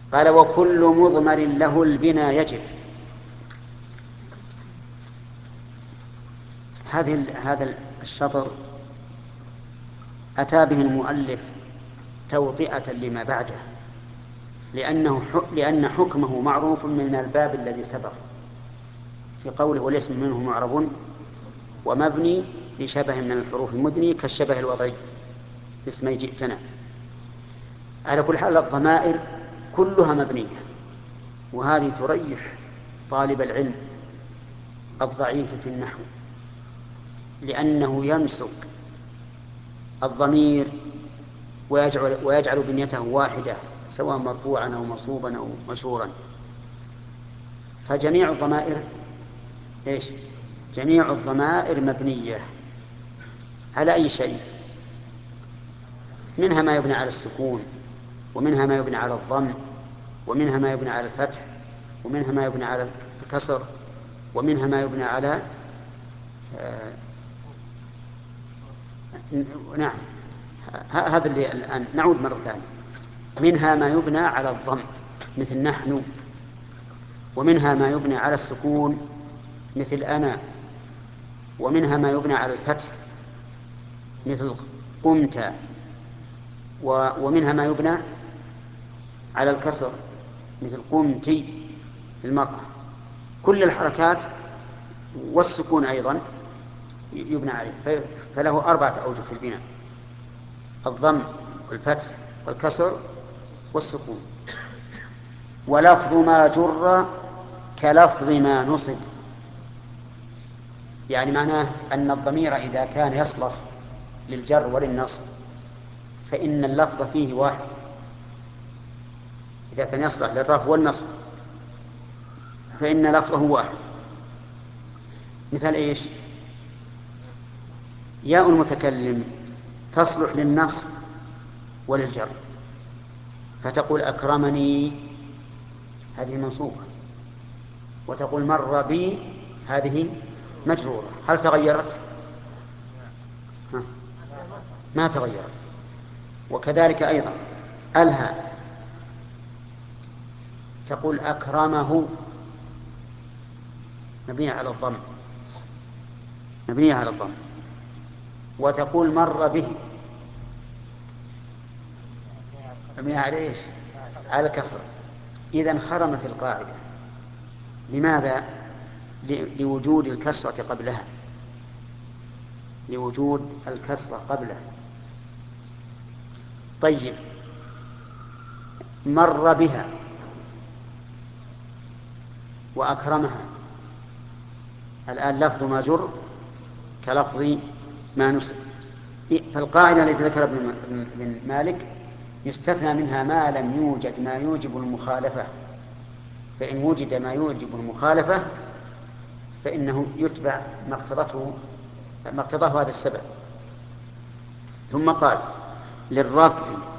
قال وكل مضمر له البنا يجب. هذا الشطر أتى به المؤلف توطئة لما بعده، لأن حكمه معروف من الباب الذي سبق في قوله والاسم منه معرب ومبني لشبه من الحروف المدني كالشبه الوضعي في اسمي جئتنا. على كل حال الضمائر كلها مبنية، وهذه تريح طالب العلم الضعيف في النحو، لأنه يمسك الضمير ويجعل بنيته واحدة سواء مرفوعا أو منصوبا أو مجرورا. فجميع الضمائر جميع الضمائر مبنية على أي شيء، منها ما يبنى على السكون، ومنها ما يبنى على الضم، ومنها ما يبنى على الفتح، ومنها ما يبنى على الكسر، ومنها ما يبنى على نعم هذا اللي الآن نعود مرة ثانية. منها ما يبنى على الضم مثل نحن، ومنها ما يبنى على السكون مثل أنا، ومنها ما يبنى على الفتح مثل قمت، ومنها ما يبنى على الكسر مثل قمتي المرأة. كل الحركات والسكون أيضا يبنى عليه، فله 4 أوجه في البناء: الضم والفتح والكسر والسكون. ولفظ ما جر كلفظ ما نصب، يعني معناه أن الضمير إذا كان يصلح للجر وللنصب فإن اللفظ فيه واحد، إذا كان يصلح للرفع والنصب فإن لفظه واحد. مثل إيش؟ ياء المتكلم تصلح للنصب وللجر، فتقول أكرمني هذه منصوبة، وتقول مر بي هذه مجرورة. هل تغيرت؟ ما تغيرت. وكذلك أيضا الها تقول أكرمه مبنية على الضم، مبنية على الضم، وتقول مر به مبنية على إيش؟ على الكسر. إذن خرمت القاعدة. لماذا؟ لوجود الكسرة قبلها، لوجود الكسرة قبلها. طيب مر بها وأكرمها، الآن لفظ ما جر كلفظ ما نسب. فالقاعدة التي ذكر ابن مالك يستثنى منها ما لم يوجد ما يوجب المخالفة، فإن وجد ما يوجب المخالفة فإنه يتبع ما اقتضاه هذا السبب. ثم قال للرفع